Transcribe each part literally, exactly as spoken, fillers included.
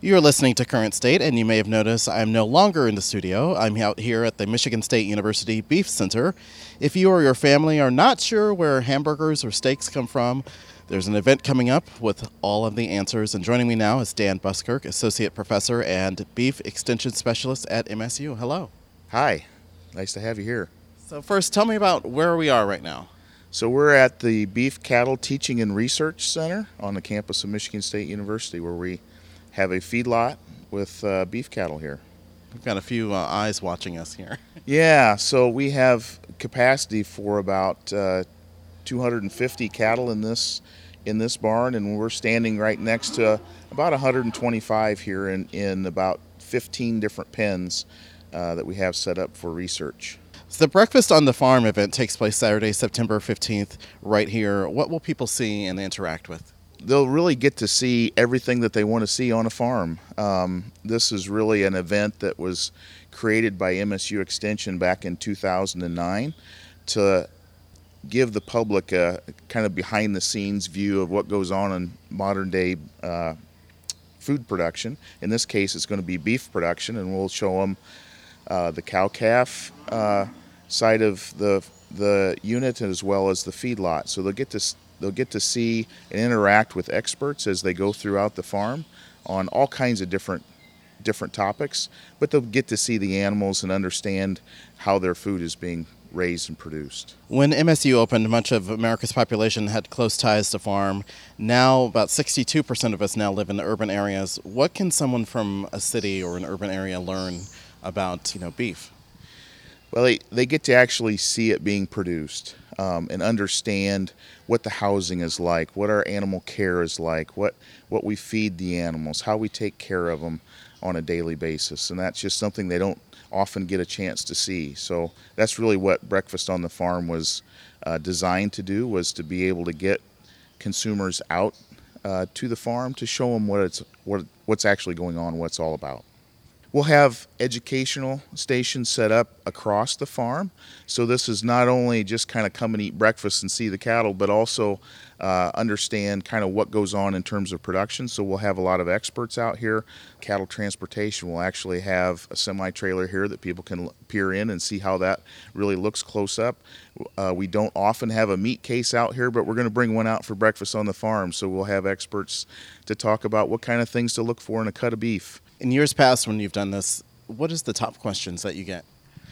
You're listening to Current State, and you may have noticed I'm no longer in the studio. I'm out here at the Michigan State University Beef Center. If you or your family are not sure where hamburgers or steaks come from, there's an event coming up with all of the answers. And joining me now is Dan Buskirk, Associate Professor and Beef Extension Specialist at M S U. Hello. Hi. Nice to have you here. So first, tell me about where we are right now. So we're at the Beef Cattle Teaching and Research Center on the campus of Michigan State University, where we have a feedlot with uh, beef cattle here. We've got a few uh, eyes watching us here. Yeah, so we have capacity for about uh, two hundred fifty cattle in this in this barn, and we're standing right next to about one hundred twenty-five here in, in about fifteen different pens uh, that we have set up for research. So the Breakfast on the Farm event takes place Saturday, September fifteenth, right here. What will people see and interact with? They'll really get to see everything that they want to see on a farm. Um, this is really an event that was created by M S U Extension back in two thousand nine to give the public a kind of behind-the-scenes view of what goes on in modern-day uh, food production. In this case, it's going to be beef production, and we'll show them uh, the cow-calf uh, side of the the unit as well as the feedlot. So they'll get to They'll get to see and interact with experts as they go throughout the farm on all kinds of different different topics, but they'll get to see the animals and understand how their food is being raised and produced. When M S U opened, much of America's population had close ties to farm. Now about sixty-two percent of us now live in the urban areas. What can someone from a city or an urban area learn about, you know, beef? Well, they, they get to actually see it being produced um, and understand what the housing is like, what our animal care is like, what, what we feed the animals, how we take care of them on a daily basis. And that's just something they don't often get a chance to see. So that's really what Breakfast on the Farm was uh, designed to do, was to be able to get consumers out uh, to the farm to show them what it's, what, what's actually going on, what it's all about. We'll have educational stations set up across the farm. So this is not only just kind of come and eat breakfast and see the cattle, but also uh, understand kind of what goes on in terms of production. So we'll have a lot of experts out here. Cattle transportation will actually have a semi-trailer here that people can peer in and see how that really looks close up. Uh, we don't often have a meat case out here, but we're going to bring one out for Breakfast on the Farm. So we'll have experts to talk about what kind of things to look for in a cut of beef. In years past, when you've done this, what is the top questions that you get?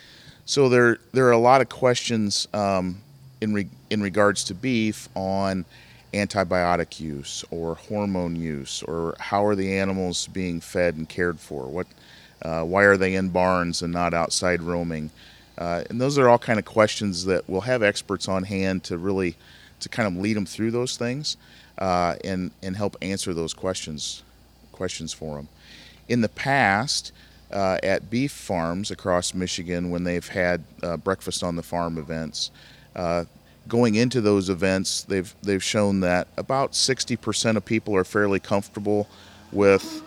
So there, there are a lot of questions um, in re, in regards to beef on antibiotic use or hormone use, or how are the animals being fed and cared for? What, uh, why are they in barns and not outside roaming? Uh, and those are all kind of questions that we'll have experts on hand to really, to kind of lead them through those things uh, and and help answer those questions, questions for them. In the past, uh, at beef farms across Michigan, when they've had uh, Breakfast on the Farm events, uh, going into those events, they've they've shown that about sixty percent of people are fairly comfortable with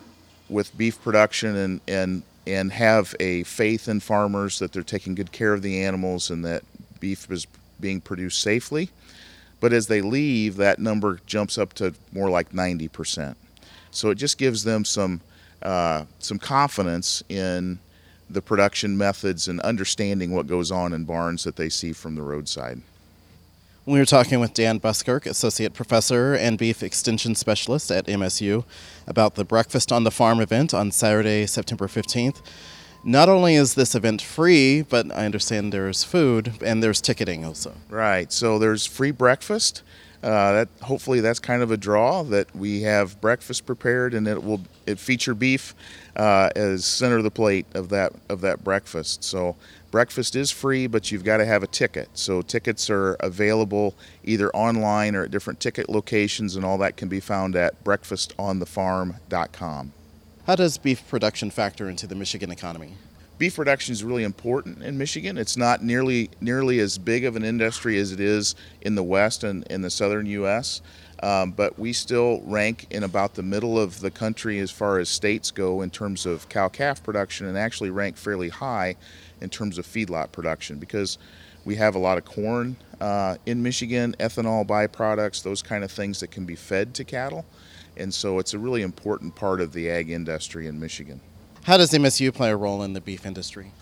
with beef production and and and have a faith in farmers that they're taking good care of the animals and that beef is being produced safely. But as they leave, that number jumps up to more like ninety percent. So it just gives them some Uh, some confidence in the production methods and understanding what goes on in barns that they see from the roadside. We were talking with Dan Buskirk, Associate Professor and Beef Extension Specialist at M S U, about the Breakfast on the Farm event on Saturday, September fifteenth. Not only is this event free, but I understand there's food and there's ticketing also. Right, so there's free breakfast. Uh, that hopefully that's kind of a draw, that we have breakfast prepared and it will it feature beef uh, as center of the plate of that of that breakfast. So breakfast is free, but you've got to have a ticket. So tickets are available either online or at different ticket locations, and all that can be found at breakfast on the farm dot com. How does beef production factor into the Michigan economy? Beef production is really important in Michigan. It's not nearly nearly as big of an industry as it is in the West and in the southern U S, um, but we still rank in about the middle of the country as far as states go in terms of cow-calf production, and actually rank fairly high in terms of feedlot production, because we have a lot of corn uh, in Michigan, ethanol byproducts, those kind of things that can be fed to cattle. And so it's a really important part of the ag industry in Michigan. How does M S U play a role in the beef industry?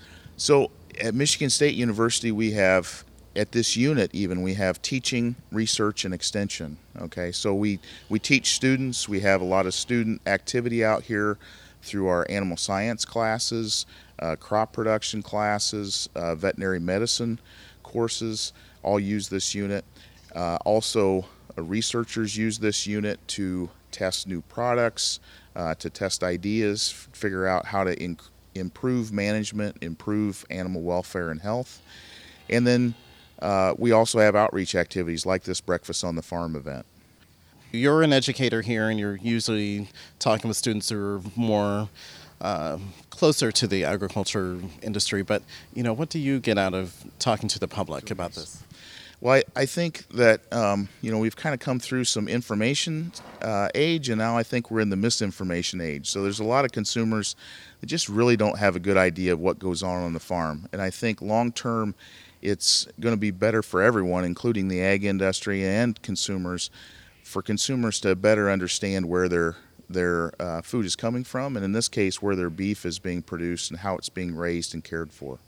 So at Michigan State University, we have, at this unit even, we have teaching, research, and extension. Okay, so we, we teach students. We have a lot of student activity out here through our animal science classes, uh, crop production classes, uh, veterinary medicine courses, all use this unit. Uh, also, uh, researchers use this unit to test new products, uh, to test ideas, f- figure out how to inc- improve management, improve animal welfare and health. And then uh, we also have outreach activities like this Breakfast on the Farm event. You're an educator here, and you're usually talking with students who are more uh, closer to the agriculture industry. But, you know, what do you get out of talking to the public about this? Well, I, I think that, um, you know, we've kind of come through some information uh, age, and now I think we're in the misinformation age. So there's a lot of consumers that just really don't have a good idea of what goes on on the farm. And I think long term, it's going to be better for everyone, including the ag industry and consumers, for consumers to better understand where their their uh, food is coming from, and in this case, where their beef is being produced and how it's being raised and cared for.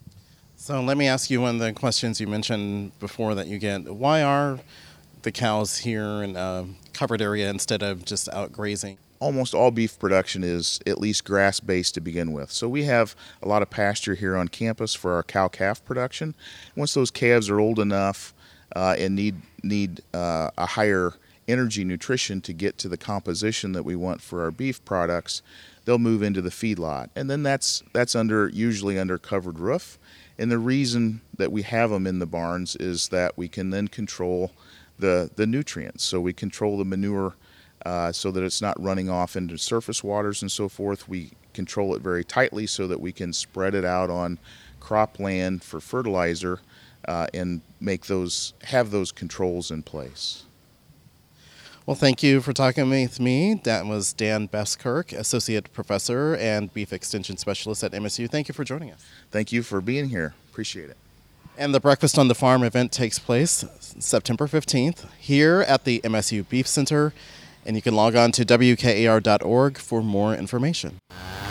So let me ask you one of the questions you mentioned before that you get. Why are the cows here in a covered area instead of just out grazing? Almost all beef production is at least grass-based to begin with. So we have a lot of pasture here on campus for our cow-calf production. Once those calves are old enough uh, and need, need uh, a higher energy nutrition to get to the composition that we want for our beef products, they'll move into the feedlot. And then that's that's under usually under covered roof. And the reason that we have them in the barns is that we can then control the, the nutrients. So we control the manure uh, so that it's not running off into surface waters and so forth. We control it very tightly so that we can spread it out on cropland for fertilizer uh, and make those have those controls in place. Well, thank you for talking with me. That was Dan Beskirk, Associate Professor and Beef Extension Specialist at M S U. Thank you for joining us. Thank you for being here. Appreciate it. And the Breakfast on the Farm event takes place September fifteenth here at the M S U Beef Center. And you can log on to W K A R dot org for more information.